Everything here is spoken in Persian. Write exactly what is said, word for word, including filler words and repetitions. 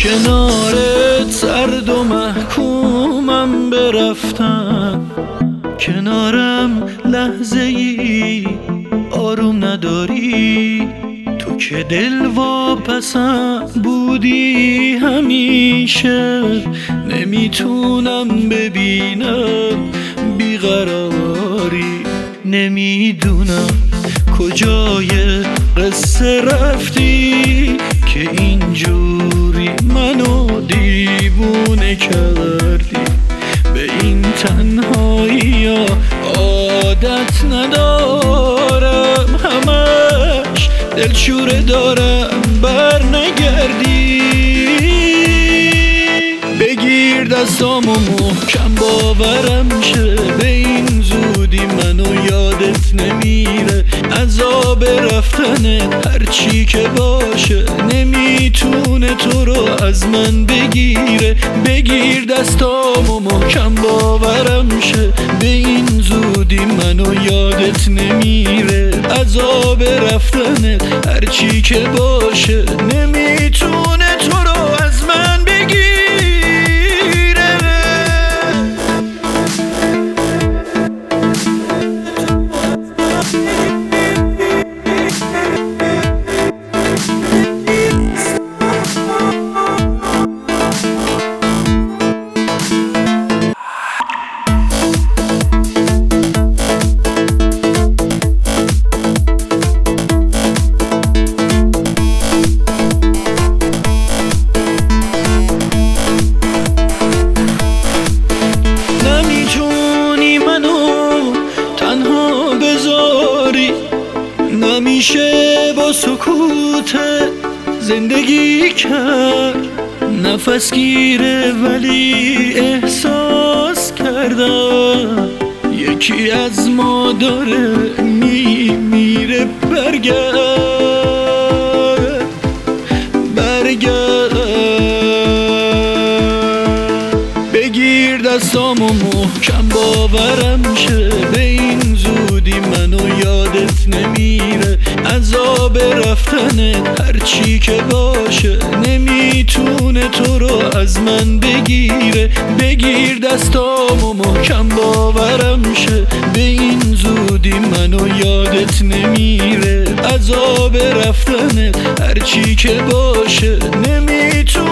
کنارت سرد و محکومم برفتن، کنارم لحظه ای آروم نداری. تو که دل واپسم بودی همیشه، نمیتونم ببینم بیقراری. نمیدونم کجای قصه رفتی که اینجوری منو دیوونه کردی. به این تنهایی ها عادت ندارم، همش دلشوره دارم بر نگردی. بگیر دستامو محکم باورم شه، به این زودی منو یادت نمیره. عذاب رفتنت هرچی که باشه نمیتونه تو رو از من بگیره. بگیر دستامو محکم باورم شه، به این زودی منو یادت نمیره. عذاب رفتنت هرچی که باشه نمیتونه تو رو از من بگیره. نمیشه با سکوت زندگی کرد، نفس گیره ولی احساس کردم یکی از ما داره میمیره. برگرد برگرد بگیر دستامو محکم باورم شه، به این زودی منو یادت نمیره. عذاب رفتنت هرچی که باشه نمیتونه تو رو از من بگیره. بگیر دستامو محکم باورم شه، به این زودی منو یادت نمیره. عذاب رفتنت هرچی که باشه نمیتونه